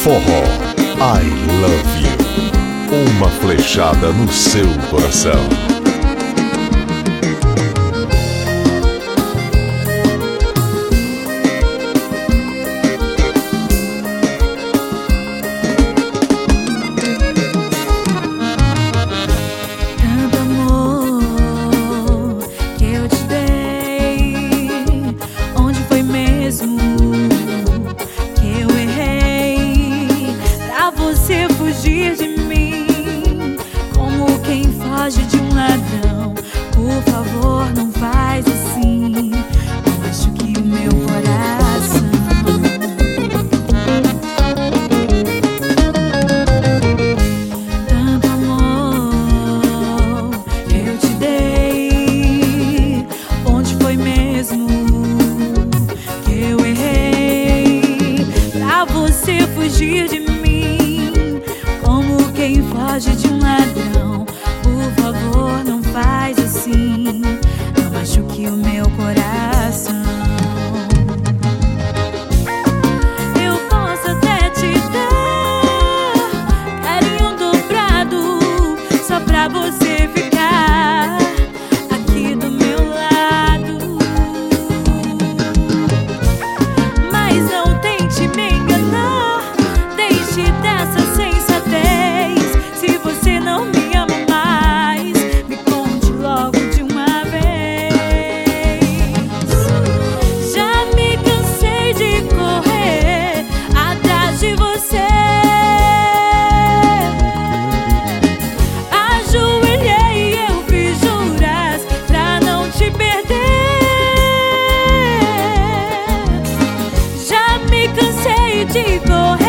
Forró, I Love You. Uma flechada no seu coração. Você fugir de mim como quem foge de um ladrão. Por favor, não faz assim, não machuque o meu coração. Tanto amor eu te dei, onde foi mesmo que eu errei pra você fugir de mim? Quem foge de um ladrão, por favor, não faz assim, não machuque o meu coração. Eu posso até te dar carinho dobrado, só pra você ficar aqui do meu lado. Mas não tente me enganar, deixe dessa sensatez. Se você não me ama mais, me conte logo de uma vez. Já me cansei de correr atrás de você. Ajoelhei e eu fiz juras pra não te perder. Já me cansei de correr